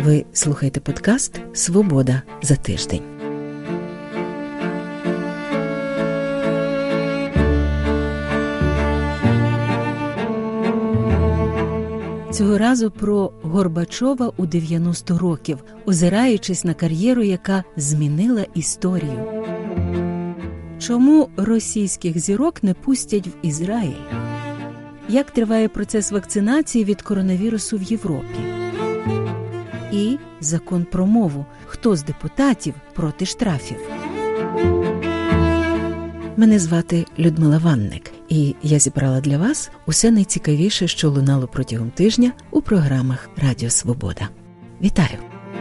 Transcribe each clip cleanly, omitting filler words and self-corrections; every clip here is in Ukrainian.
Ви слухаєте подкаст «Свобода за тиждень». Цього разу про Горбачова у 90 років, озираючись на кар'єру, яка змінила історію. Чому російських зірок не пустять в Ізраїль? Як триває процес вакцинації від коронавірусу в Європі? І закон про мову. Хто з депутатів проти штрафів? Мене звати Людмила Ванник, і я зібрала для вас усе найцікавіше, що лунало протягом тижня у програмах Радіо Свобода. Вітаю!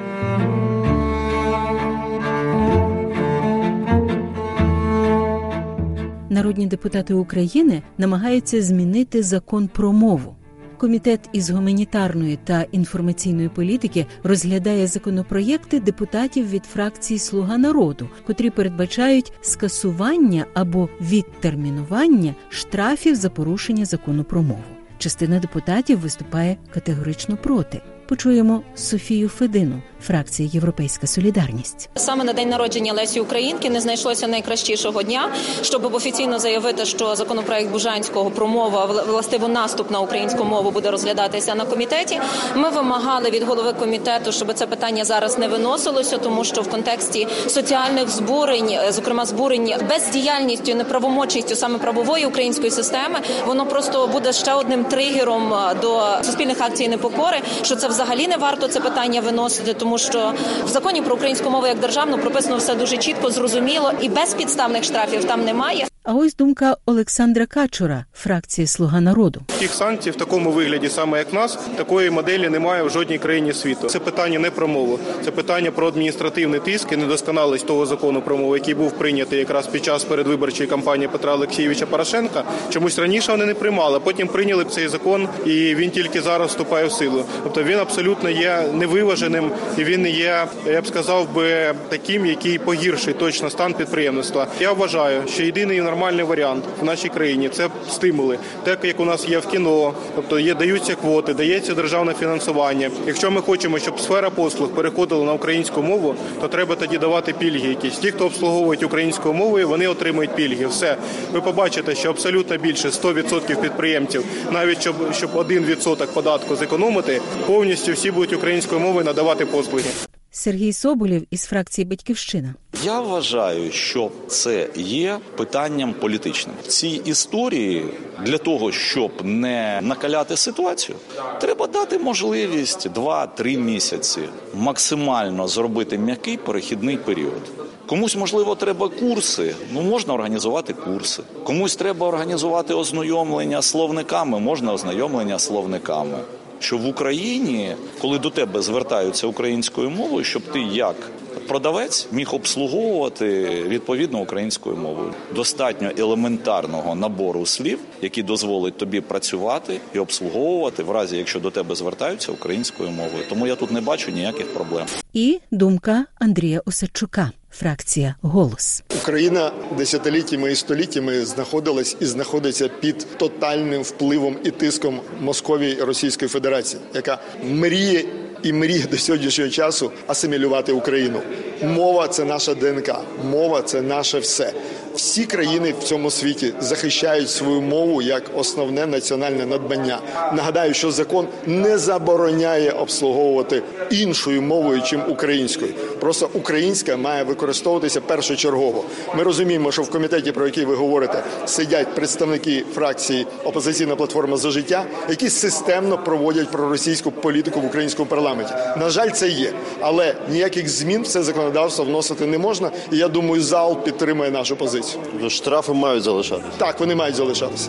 Народні депутати України намагаються змінити закон про мову. Комітет із гуманітарної та інформаційної політики розглядає законопроєкти депутатів від фракції «Слуга народу», котрі передбачають скасування або відтермінування штрафів за порушення закону про мову. Частина депутатів виступає категорично проти. Почуємо Софію Федину, фракція «Європейська солідарність». Саме на день народження Лесі Українки не знайшлося найкращішого дня, щоб офіційно заявити, що законопроект Бужанського про мову, властиво наступ на українську мову, буде розглядатися на комітеті. Ми вимагали від голови комітету, щоб це питання зараз не виносилося, тому що в контексті соціальних збурень, зокрема збурень бездіяльністю і неправомочністю саме правової української системи, воно просто буде ще одним тригером до суспільних акцій непокори, що це взагалі не варто це питання виносити, тому що в законі про українську мову як державну прописано все дуже чітко, зрозуміло, і безпідставних штрафів там немає. А ось думка Олександра Качура, фракції «Слуга народу». Таких санкцій в такому вигляді, саме як в нас, такої моделі немає в жодній країні світу. Це питання не про мову, це питання про адміністративний тиск і недосконалість того закону про мову, який був прийнятий якраз під час передвиборчої кампанії Петра Олексійовича Порошенка. Чомусь раніше вони не приймали, потім прийняли цей закон, і він тільки зараз вступає в силу. Тобто він абсолютно є невиваженим, і він не є, я б сказав би, таким, який погіршить точно стан підприємництва. Я вважаю, що єдиний нормальний варіант в нашій країні – це стимули. Так, як у нас є в кіно, тобто даються квоти, дається державне фінансування. Якщо ми хочемо, щоб сфера послуг переходила на українську мову, то треба тоді давати пільги якісь. Ті, хто обслуговують українською мовою, вони отримують пільги. Все. Ви побачите, що абсолютно більше 100% підприємців, навіть щоб 1% податку зекономити, повністю всі будуть українською мовою надавати послуги. Сергій Соболєв із фракції «Батьківщина». Я вважаю, що це є питанням політичним. В цій історії для того, щоб не накаляти ситуацію, треба дати можливість 2-3 місяці максимально зробити м'який перехідний період. Комусь, можливо, треба курси, можна організувати курси. Комусь треба організувати ознайомлення словниками, можна ознайомлення словниками. Що в Україні, коли до тебе звертаються українською мовою, щоб ти як продавець міг обслуговувати відповідно українською мовою. Достатньо елементарного набору слів, які дозволить тобі працювати і обслуговувати в разі, якщо до тебе звертаються українською мовою. Тому я тут не бачу ніяких проблем. І думка Андрія Осадчука, фракція «Голос». Україна десятиліттями і століттями знаходилась і знаходиться під тотальним впливом і тиском Московії і Російської Федерації, яка мріє до сьогоднішнього часу асимілювати Україну. Мова – це наша ДНК, мова – це наше все. Всі країни в цьому світі захищають свою мову як основне національне надбання. Нагадаю, що закон не забороняє обслуговувати іншою мовою, чим українською. Просто українська має використовуватися першочергово. Ми розуміємо, що в комітеті, про який ви говорите, сидять представники фракції «Опозиційна платформа за життя», які системно проводять проросійську політику в українському парламенті. На жаль, це є. Але ніяких змін в це законодавство вносити не можна. І я думаю, зал підтримує нашу позицію. Штрафи мають залишатися? Так, вони мають залишатися.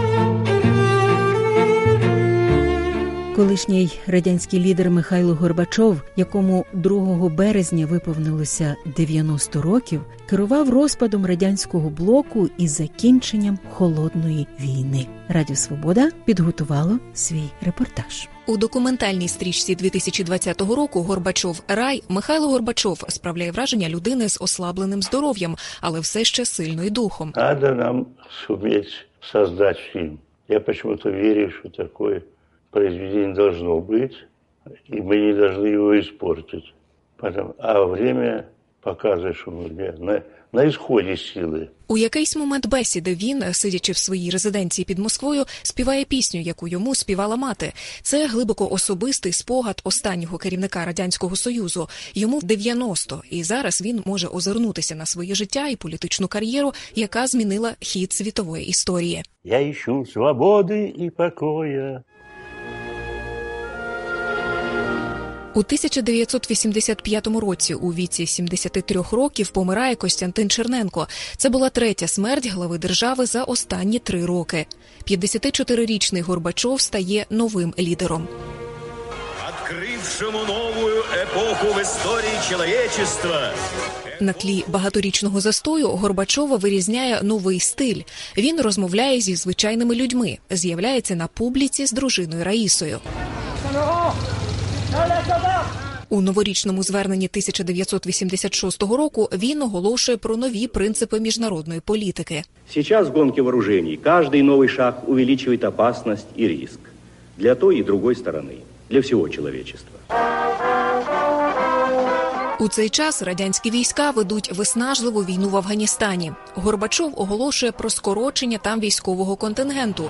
Колишній радянський лідер Михайло Горбачов, якому 2 березня виповнилося 90 років, керував розпадом радянського блоку і закінченням Холодної війни. Радіо Свобода підготувало свій репортаж. У документальній стрічці 2020 року «Горбачов. Рай» Михайло Горбачов справляє враження людини з ослабленим здоров'ям, але все ще сильною духом. Надо нам суметь создать фильм. Я почему-то верю, что такое произведение должно быть и мы не должны его испортить. А время показывает, что мы на исходе силы. У якийсь момент бесіди він, сидячи в своїй резиденції під Москвою, співає пісню, яку йому співала мати. Це глибоко особистий спогад останнього керівника Радянського Союзу. Йому 90, і зараз він може озирнутися на своє життя і політичну кар'єру, яка змінила хід світової історії. Я ищу свободи і покоя. У 1985 році у віці 73 років помирає Костянтин Черненко. Це була третя смерть глави держави за останні 3 роки. 54-річний Горбачов стає новим лідером. Відкрившому нову епоху в історії чоловічества. На тлі багаторічного застою Горбачова вирізняє новий стиль. Він розмовляє зі звичайними людьми, з'являється на публіці з дружиною Раїсою. У новорічному зверненні 1986 року він оголошує про нові принципи міжнародної політики. Сейчас в гонке вооружений каждый новый шаг увеличивает опасность и риск. Для той и другой стороны, для всего человечества. У цей час радянські війська ведуть виснажливу війну в Афганістані. Горбачов оголошує про скорочення там військового контингенту.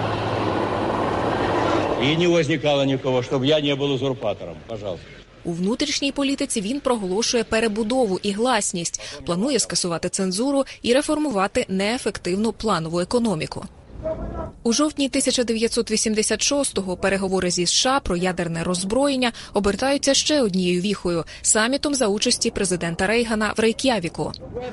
І не возникало нікого, щоб я не був узурпатором. Пожалуйста. У внутрішній політиці він проголошує перебудову і гласність, планує скасувати цензуру і реформувати неефективну планову економіку. У жовтні 1986-го переговори зі США про ядерне роззброєння обертаються ще однією віхою – самітом за участі президента Рейгана в Рейк'явіку.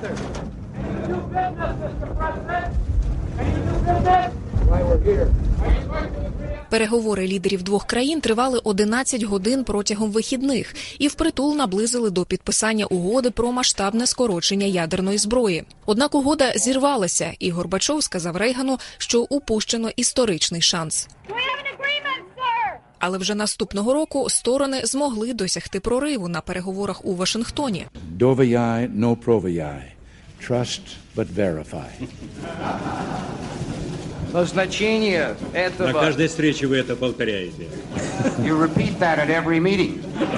Переговори лідерів двох країн тривали 11 годин протягом вихідних і впритул наблизили до підписання угоди про масштабне скорочення ядерної зброї. Однак угода зірвалася, і Горбачов сказав Рейгану, що упущено історичний шанс. Але вже наступного року сторони змогли досягти прориву на переговорах у Вашингтоні. Доваяй, но проваяй. Trust but verify. Но значение этого... На каждой встрече вы это повторяете. You repeat that at every meeting.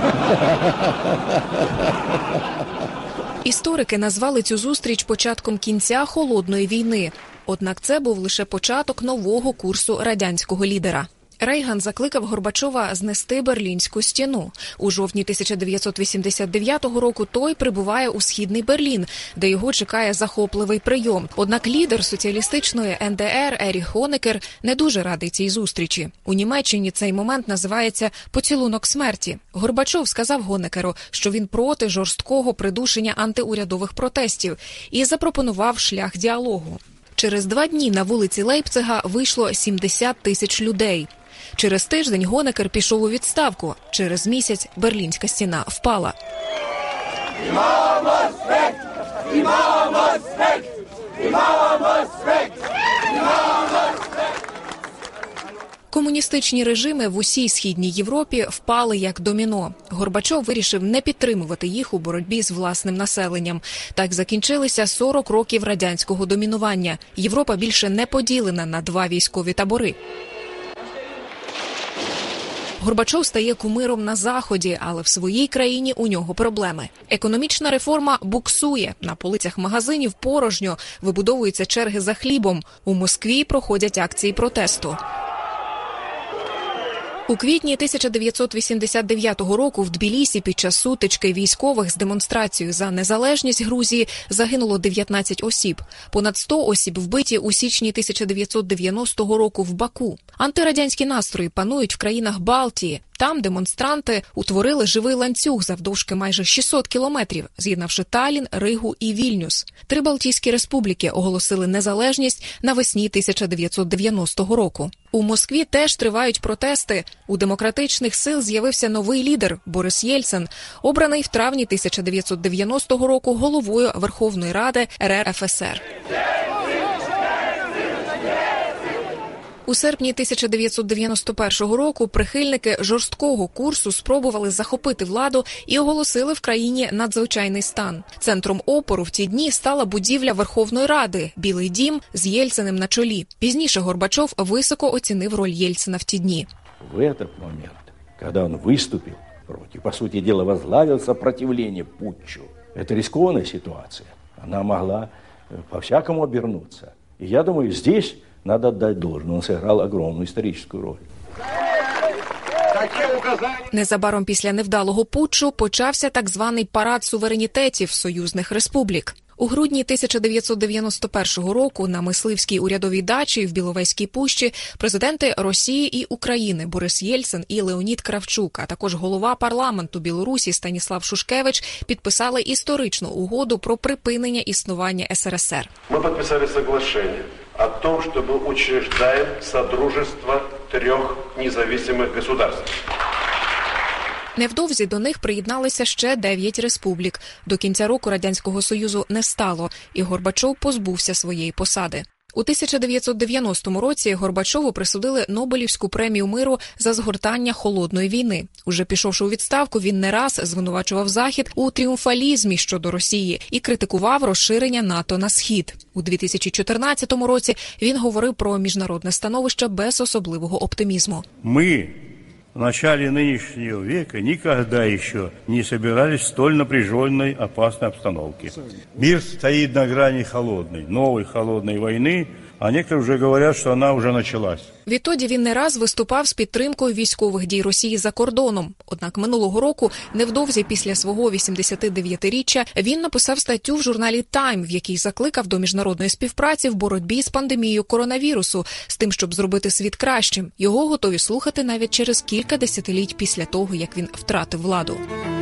Історики назвали цю зустріч початком кінця холодної війни. Однак це був лише початок нового курсу радянського лідера. Рейган закликав Горбачова знести Берлінську стіну. У жовтні 1989 року той прибуває у Східний Берлін, де його чекає захопливий прийом. Однак лідер соціалістичної НДР Еріх Гонекер не дуже радий цій зустрічі. У Німеччині цей момент називається «поцілунок смерті». Горбачов сказав Гонекеру, що він проти жорсткого придушення антиурядових протестів і запропонував шлях діалогу. Через 2 дні на вулиці Лейпцига вийшло 70 тисяч людей. Через тиждень Гонекер пішов у відставку. Через місяць Берлінська стіна впала. Комуністичні режими в усій Східній Європі впали як доміно. Горбачов вирішив не підтримувати їх у боротьбі з власним населенням. Так закінчилися 40 років радянського домінування. Європа більше не поділена на 2 військові табори. Горбачов стає кумиром на Заході, але в своїй країні у нього проблеми. Економічна реформа буксує. На полицях магазинів порожньо, вибудовуються черги за хлібом. У Москві проходять акції протесту. У квітні 1989 року в Тбілісі під час сутички військових з демонстрацією за незалежність Грузії загинуло 19 осіб. Понад 100 осіб вбиті у січні 1990 року в Баку. Антирадянські настрої панують в країнах Балтії. Там демонстранти утворили живий ланцюг завдовжки майже 600 кілометрів, з'єднавши Таллін, Ригу і Вільнюс. 3 Балтійські республіки оголосили незалежність навесні 1990 року. У Москві теж тривають протести. У демократичних сил з'явився новий лідер – Борис Єльцин, обраний в травні 1990 року головою Верховної Ради РРФСР. У серпні 1991 року прихильники жорсткого курсу спробували захопити владу і оголосили в країні надзвичайний стан. Центром опору в ті дні стала будівля Верховної Ради – Білий дім з Єльциним на чолі. Пізніше Горбачов високо оцінив роль Єльцина в ті дні. В этот момент, когда он выступил против, по сути дела, возглавил сопротивление путчу. Это рискованная ситуация. Она могла по-всякому обернуться. И я думаю, здесь надо отдать должное. Он сыграл огромную историческую роль. Незабаром після невдалого путчу почався так званий парад суверенітетів союзних республік. У грудні 1991 року на мисливській урядовій дачі в Біловезькій пущі президенти Росії і України Борис Єльцин і Леонід Кравчук, а також голова парламенту Білорусі Станіслав Шушкевич підписали історичну угоду про припинення існування СРСР. Ми підписали соглашення о том, що ми учреждаємо Содружество трьох незалежних государств. Невдовзі до них приєдналися ще 9 республік. До кінця року Радянського Союзу не стало, і Горбачов позбувся своєї посади. У 1990 році Горбачову присудили Нобелівську премію миру за згортання холодної війни. Уже пішовши у відставку, він не раз звинувачував Захід у тріумфалізмі щодо Росії і критикував розширення НАТО на Схід. У 2014 році він говорив про міжнародне становище без особливого оптимізму. Ми в начале нынешнего века никогда еще не собирались в столь напряженной, опасной обстановке. Мир стоит на грани новой холодной войны, а некоторые уже говорят, что она уже началась. Відтоді він не раз виступав з підтримкою військових дій Росії за кордоном. Однак минулого року, невдовзі після свого 89-річчя, він написав статтю в журналі «Тайм», в якій закликав до міжнародної співпраці в боротьбі з пандемією коронавірусу, з тим, щоб зробити світ кращим. Його готові слухати навіть через кілька десятиліть після того, як він втратив владу.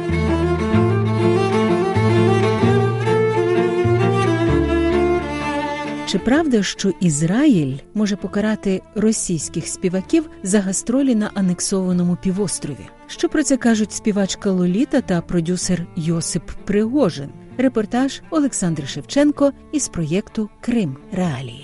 Чи правда, що Ізраїль може покарати російських співаків за гастролі на анексованому півострові? Що про це кажуть співачка Лоліта та продюсер Йосип Пригожин? Репортаж Олександр Шевченко із проєкту «Крим. Реалії».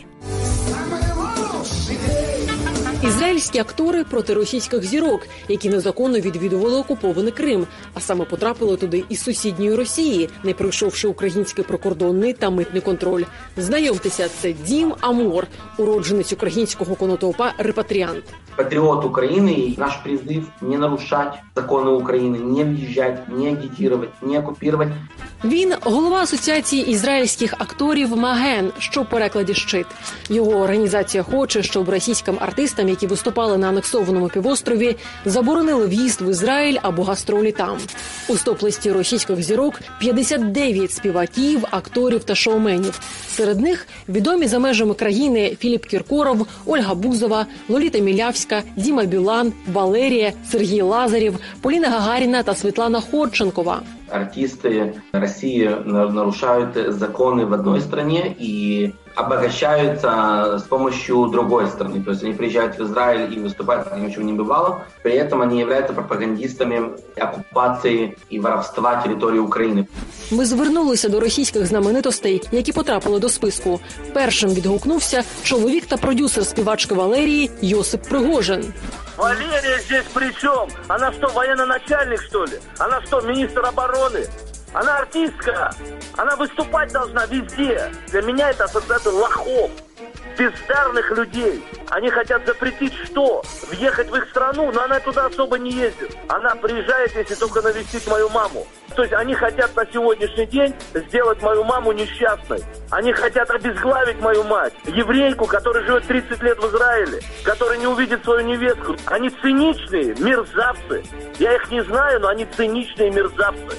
Ізраїльські актори проти російських зірок, які незаконно відвідували окупований Крим, а саме потрапили туди із сусідньої Росії, не пройшовши український прикордонний та митний контроль. Знайомтеся, це Дім Амор, уродженець українського конотопа «Репатріант». Патриот Украины, и наш призыв не нарушать законы Украины, не въезжать, не агитировать, не оккупировать. Він – голова Асоціації ізраїльських акторів «Маген», що в перекладі «щит». Його організація хоче, щоб російським артистам, які виступали на анексованому півострові, заборонили в'їзд в Ізраїль або гастролі там. У стоп-листі російських зірок 59 співаків, акторів та шоуменів. Серед них відомі за межами країни Філіп Кіркоров, Ольга Бузова, Лоліта Мілявська, Діма Білан, Валерія, Сергій Лазарєв, Поліна Гагаріна та Світлана Ходченкова. Артисты России нарушают законы в одной стране и обогащаются с помощью другой страны. То есть они приезжают в Израиль и выступают, как ничего не бывало. При этом они являются пропагандистами оккупации и воровства территории України. Ми звернулися до російських знаменитостей, які потрапили до списку. Першим відгукнувся чоловік та продюсер співачки Валерії Йосип Пригожин. Валерия здесь при чем? Она что, военно-начальник, что ли? Она что, министр обороны? Она артистка. Она выступать должна везде. Для меня это ассоциация лохов, бездарных людей. Они хотят запретить что? Въехать в их страну, но она туда особо не ездит. Она приезжает, если только навестить мою маму. То есть они хотят на сегодняшний день сделать мою маму несчастной. Они хотят обезглавить мою мать, еврейку, которая живет 30 лет в Израиле, которая не увидит свою невестку. Они циничные мерзавцы. Я их не знаю, но они циничные мерзавцы.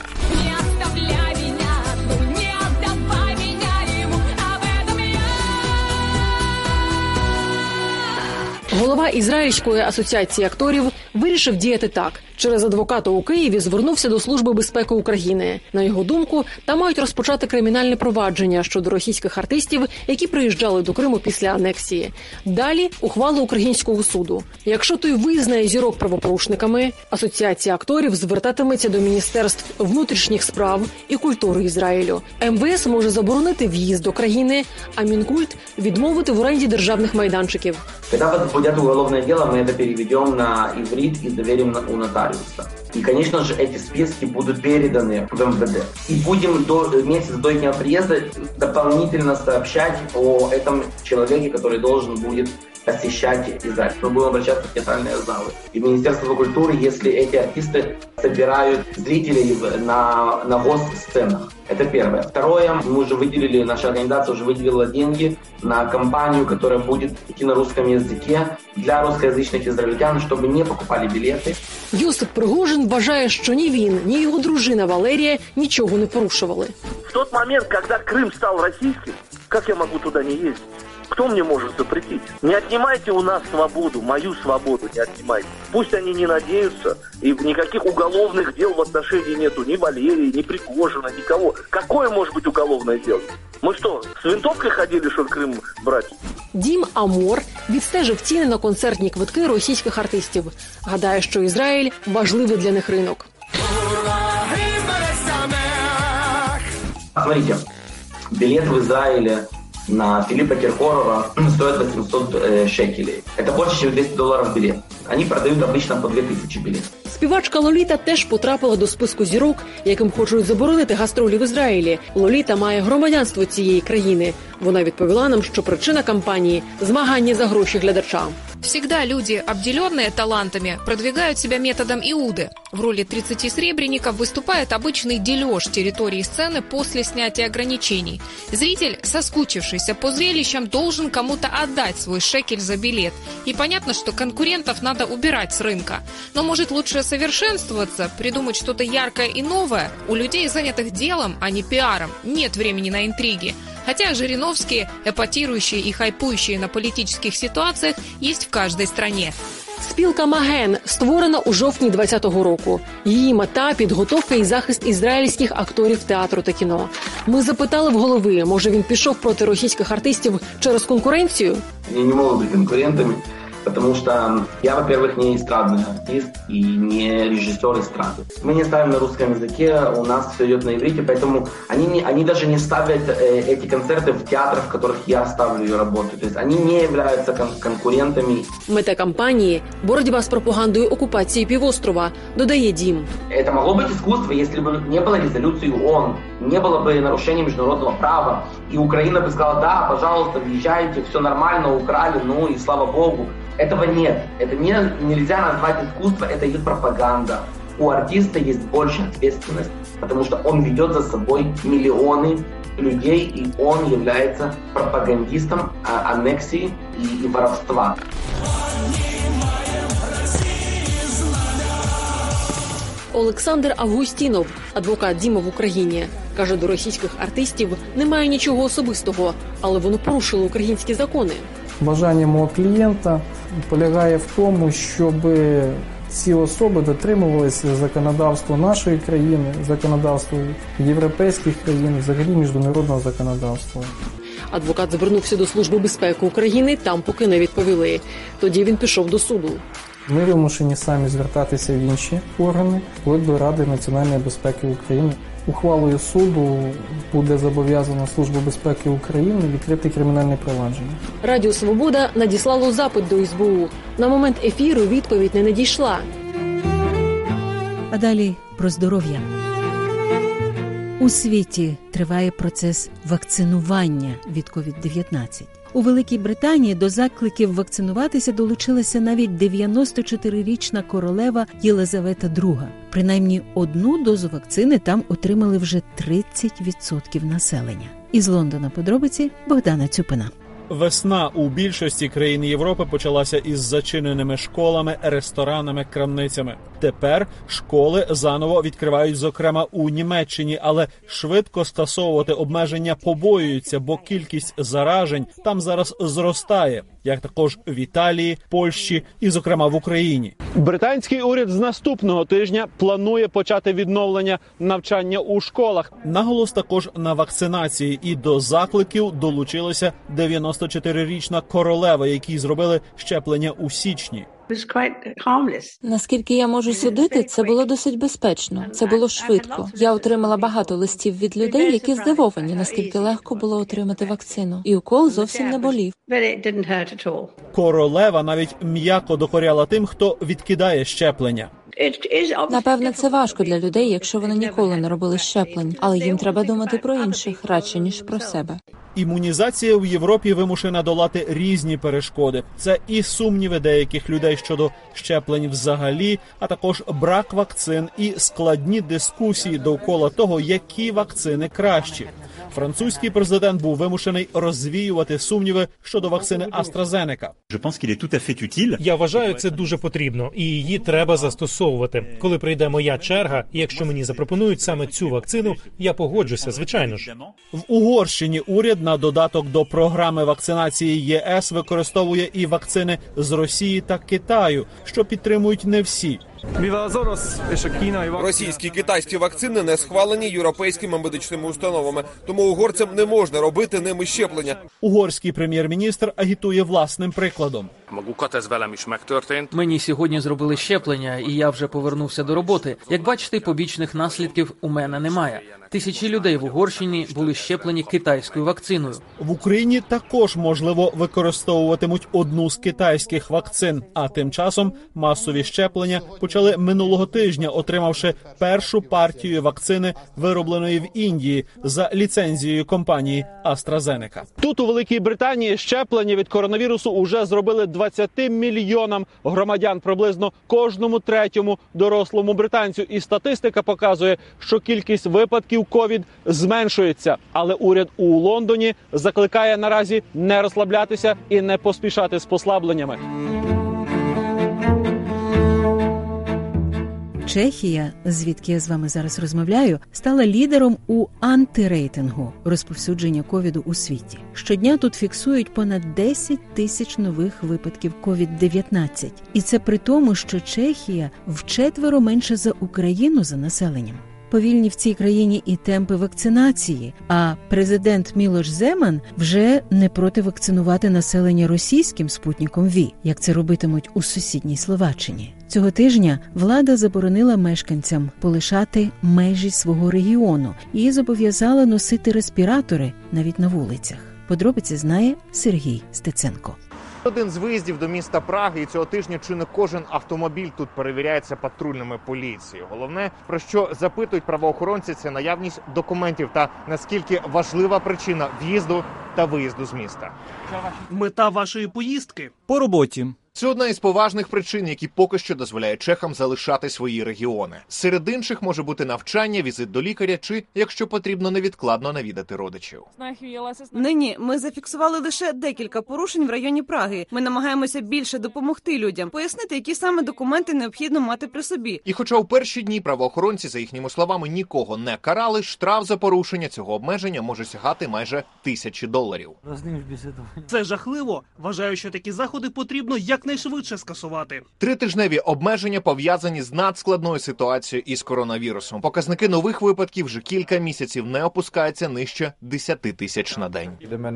Голова Ізраїльської асоціації акторів вирішив діяти так. Через адвоката у Києві звернувся до Служби безпеки України. На його думку, там мають розпочати кримінальне провадження щодо російських артистів, які приїжджали до Криму після анексії. Далі ухвала українського суду. Якщо той визнає зірок правопорушниками, асоціація акторів звертатиметься до Міністерств внутрішніх справ і культури Ізраїлю. МВС може заборонити в'їзд до країни, а Мінкульт відмовити в оренді державних майданчиків. Когда возбудят уголовное дело, мы это переведем на иврит и доверим у нотариуса. И, конечно же, эти списки будут переданы в МВД. И будем месяц до их приезда дополнительно сообщать о этом человеке, который должен будет посещать Израиль. Мы будем обращаться в театральные залы. И Министерство культуры, если эти артисты собирают зрителей на госсценах. Это первое. Второе, мы уже выделили, наша организация уже выделила деньги на кампанию, которая будет идти на русском языке для русскоязычных израильтян, чтобы не покупали билеты. Йосип Пригожин вважає, що ні він, ні його дружина Валерія нічого не порушували. В тот момент, когда Крым стал российским, как я могу туда не ездить? Кто мне может запретить? Не отнимайте у нас свободу, мою свободу не отнимайте. Пусть они не надеются, и никаких уголовных дел в отношении нету ни Валерии, ни Пригожина, никого. Какое может быть уголовное дело? Мы что, с винтовкой ходили, что Крым брать? Дім Амор відстежив ціни на концертні квитки російських артистів. Гадає, що Ізраїль – важливий для них ринок. Смотрите, билет в Израиле на Филиппа Киркорова стоит 800 шекелей. Это больше, чем $200 билет. Они продают обычно по 2000 билетов. Співачка Лоліта теж потрапила до списку зірок, яким хочуть заборонити гастролі в Ізраїлі. Лоліта має громадянство цієї країни. Вона відповіла нам, що причина кампанії – змагання за гроші глядачам. Всегда люди, обделенные талантами, продвигают себя методом Иуды. В роли 30 сребреников выступает обычный дележ территории сцены после снятия ограничений. Зритель, соскучившийся по зрелищам, должен кому-то отдать свой шекель за билет. И понятно, что конкурентов надо убирать с рынка. Но может лучше совершенствоваться, придумать что-то яркое и новое? У людей, занятых делом, а не пиаром, нет времени на интриги. Хотя Жириновские, эпатирующие и хайпующие на политических ситуациях, есть в каждой стране. Спілка «Маген» створена у жовтні 2020 року. Її мета – підготовка і захист ізраїльських акторів театру та кіно. Ми запитали в голови, може він пішов проти російських артистів через конкуренцію? Вони не можуть бути конкурентами, потому что я, во-первых, не эстрадный артист и не режиссер эстрады. Мы не ставим на русском языке, у нас все идет на иврите, поэтому они даже не ставят эти концерты в театрах, в которых я ставлю и работаю. То есть они не являются конкурентами. Мета кампанії – боротьба з пропагандою окупації півострова, додає Дім. Это могло быть искусство, если бы не было резолюции ООН, не было бы нарушения международного права, и Украина бы сказала, да, пожалуйста, въезжайте, все нормально, украли, ну и слава Богу. Этого нет. Это нельзя назвать искусство, это их пропаганда. У артиста есть больше ответственность, потому что он ведет за собой миллионы людей, и он является пропагандистом аннексии и воровства. Олександр Августінов, адвокат Діма в Україні, каже, до російських артистів немає нічого особистого, але вони порушили українські закони. Бажання мого клієнта полягає в тому, щоб ці особи дотримувалися законодавства нашої країни, законодавства європейських країн, взагалі міжнародного законодавства. Адвокат звернувся до Служби безпеки України, там поки не відповіли. Тоді він пішов до суду. Ми вимушені самі звертатися в інші органи, вплоть до Ради національної безпеки України. Ухвалою суду буде зобов'язана Служба безпеки України відкрити кримінальне провадження. Радіо «Свобода» надіслало запит до СБУ. На момент ефіру відповідь не надійшла. А далі про здоров'я. У світі триває процес вакцинування від COVID-19. У Великій Британії до закликів вакцинуватися долучилася навіть 94-річна королева Єлизавета II. Принаймні одну дозу вакцини там отримали вже 30% населення. Із Лондона подробиці Богдана Цюпина. Весна у більшості країн Європи почалася із зачиненими школами, ресторанами, крамницями. Тепер школи заново відкривають, зокрема, у Німеччині, але швидко скасовувати обмеження побоюються, бо кількість заражень там зараз зростає, як також в Італії, Польщі і, зокрема, в Україні. Британський уряд з наступного тижня планує почати відновлення навчання у школах. Наголос також на вакцинації, і до закликів долучилася 94-річна королева, якій зробили щеплення у січні. Наскільки я можу судити, це було досить безпечно. Це було швидко. Я отримала багато листів від людей, які здивовані, наскільки легко було отримати вакцину. І укол зовсім не болів. Королева навіть м'яко докоряла тим, хто відкидає щеплення. Напевне, це важко для людей, якщо вони ніколи не робили щеплень, але їм треба думати про інших, радше, ніж про себе. Імунізація в Європі вимушена долати різні перешкоди. Це і сумніви деяких людей щодо щеплень взагалі, а також брак вакцин і складні дискусії довкола того, які вакцини кращі. Французький президент був вимушений розвіювати сумніви щодо вакцини AstraZeneca. Я вважаю, це дуже потрібно, і її треба застосовувати. Коли прийде моя черга, і якщо мені запропонують саме цю вакцину, я погоджуся, звичайно ж. В Угорщині уряд на додаток до програми вакцинації ЄС використовує і вакцини з Росії та Китаю, що підтримують не всі. Російські і китайські вакцини не схвалені європейськими медичними установами, тому угорцям не можна робити ними щеплення. Угорський прем'єр-міністр агітує власним прикладом. Мені сьогодні зробили щеплення, і я вже повернувся до роботи. Як бачите, побічних наслідків у мене немає. Тисячі людей в Угорщині були щеплені китайською вакциною. В Україні також, можливо, використовуватимуть одну з китайських вакцин. А тим часом масові щеплення почали минулого тижня, отримавши першу партію вакцини, виробленої в Індії, за ліцензією компанії AstraZeneca. Тут, у Великій Британії, щеплення від коронавірусу уже зробили 20 мільйонам громадян, приблизно кожному третьому дорослому британцю. І статистика показує, що кількість випадків ковід зменшується. Але уряд у Лондоні закликає наразі не розслаблятися і не поспішати з послабленнями. Чехія, звідки я з вами зараз розмовляю, стала лідером у антирейтингу розповсюдження ковіду у світі. Щодня тут фіксують понад 10 тисяч нових випадків ковід-19. І це при тому, що Чехія вчетверо менше за Україну за населенням. Повільні в цій країні і темпи вакцинації, а президент Мілош Земан вже не проти вакцинувати населення російським спутником ВІ, як це робитимуть у сусідній Словаччині. Цього тижня влада заборонила мешканцям полишати межі свого регіону і зобов'язала носити респіратори навіть на вулицях. Подробиці знає Сергій Стеценко. Один з виїздів до міста Праги, і цього тижня чи не кожен автомобіль тут перевіряється патрульними поліцією. Головне, про що запитують правоохоронці, це наявність документів та наскільки важлива причина в'їзду та виїзду з міста. Мета вашої поїздки? По роботі. Це одна із поважних причин, які поки що дозволяють чехам залишати свої регіони. Серед інших може бути навчання, візит до лікаря чи, якщо потрібно, невідкладно навідати родичів. Нині ми зафіксували лише декілька порушень в районі Праги. Ми намагаємося більше допомогти людям, пояснити, які саме документи необхідно мати при собі. І хоча у перші дні правоохоронці, за їхніми словами, нікого не карали, штраф за порушення цього обмеження може сягати майже $1000. Це жахливо. Вважаю, що такі заходи потрібно якнайшвидше скасувати. 3-тижневі обмеження пов'язані з надскладною ситуацією із коронавірусом. Показники нових випадків вже кілька місяців не опускаються нижче 10 тисяч на день.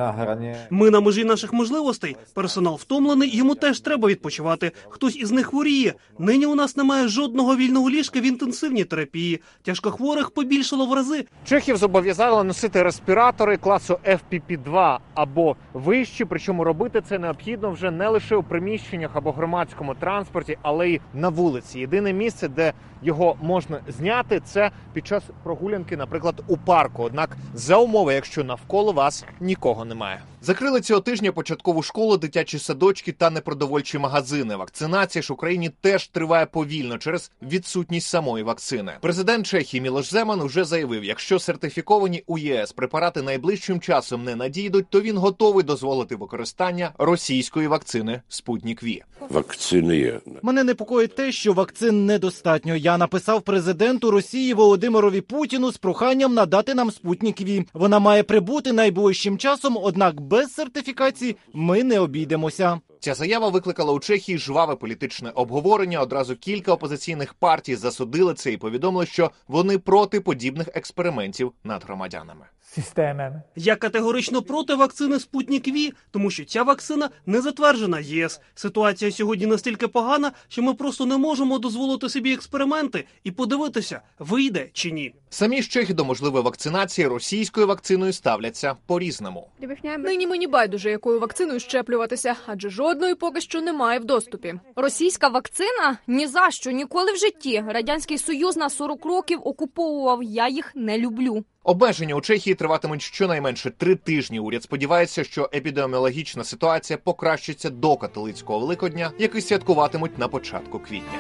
Ми на межі наших можливостей. Персонал втомлений, йому теж треба відпочивати. Хтось із них хворіє. Нині у нас немає жодного вільного ліжка в інтенсивній терапії. Тяжкохворих побільшало в рази. Чехів зобов'язали носити респіратори класу FPP2 або вищі, причому робити це необхідно вже не лише у приміщеннях або громадському транспорті, але й на вулиці. Єдине місце, де його можна зняти, це під час прогулянки, наприклад, у парку. Однак за умови, якщо навколо вас нікого немає. Закрили цього тижня початкову школу, дитячі садочки та непродовольчі магазини. Вакцинація ж в Україні теж триває повільно через відсутність самої вакцини. Президент Чехії Мілош Земан уже заявив, якщо сертифіковані у ЄС препарати найближчим часом не надійдуть, то він готовий дозволити використання російської вакцини «Спутник Ві». Вакцини є. Мене непокоїть те, що вакцин недостатньо. Я написав президенту Росії Володимирові Путіну з проханням надати нам «Спутник Ві». Вона має прибути найближчим часом, однак без сертифікації ми не обійдемося. Ця заява викликала у Чехії жваве політичне обговорення. Одразу кілька опозиційних партій засудили це і повідомили, що вони проти подібних експериментів над громадянами. Я категорично проти вакцини «Спутник Ві», тому що ця вакцина не затверджена ЄС. Ситуація сьогодні настільки погана, що ми просто не можемо дозволити собі експерименти і подивитися, вийде чи ні. Самі ж чехи до можливої вакцинації російською вакциною ставляться по-різному. Нині мені байдуже, якою вакциною щеплюватися, адже жодної поки що немає в доступі. Російська вакцина? Ні за що, ніколи в житті. Радянський Союз на 40 років окуповував, я їх не люблю. Обмеження у Чехії триватимуть щонайменше 3 тижні. Уряд сподівається, що епідеміологічна ситуація покращиться до католицького Великодня, який святкуватимуть на початку квітня.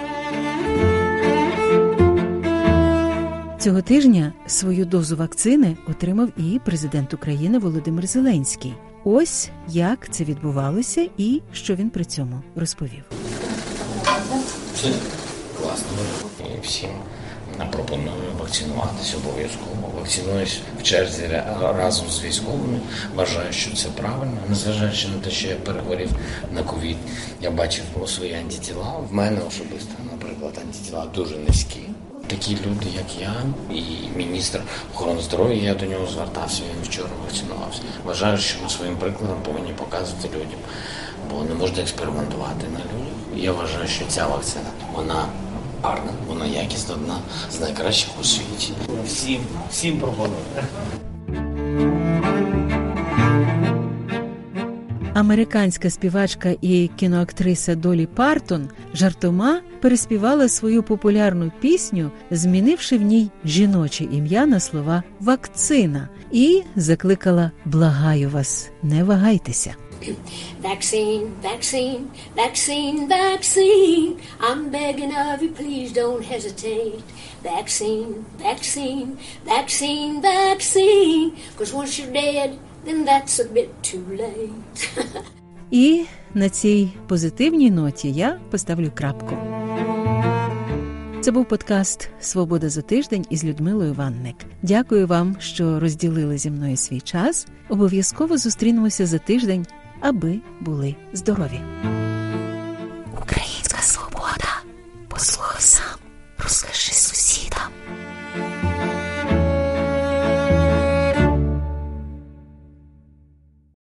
Цього тижня свою дозу вакцини отримав і президент України Володимир Зеленський. Ось як це відбувалося і що він при цьому розповів. Це класно. І всім пропоную вакцинуватися обов'язково. Вакцинуюсь в черзі разом з військовими. Вважаю, що це правильно. Незважаючи на те, що я перехворів на ковід, я бачив свої антитіла. В мене особисто, наприклад, антитіла дуже низькі. Такі люди, як я, і міністр охорони здоров'я, я до нього звертався, він вчора вакцинувався. Вважаю, що ми своїм прикладом повинні показувати людям, бо не можна експериментувати на людях. Я вважаю, що ця вакцина, вона гарна, вона якісна, одна з найкращих у світі. Всім пропоную. Американська співачка і кіноактриса Долі Партон жартома переспівала свою популярну пісню, змінивши в ній жіноче ім'я на слова «вакцина» і закликала «Благаю вас, не вагайтеся». Vaccine, vaccine, vaccine, vaccine. I'm begging of you, please don't hesitate. Vaccine, vaccine, vaccine, vaccine. 'Cause once you're dead, then that's a bit too late. І на цій позитивній ноті я поставлю крапку. Це був подкаст «Свобода за тиждень» із Людмилою Ванник. Дякую вам, що розділили зі мною свій час. Обов'язково зустрінемося за тиждень, аби були здорові. Українська свобода. Послухай сам, розкажи сусідам.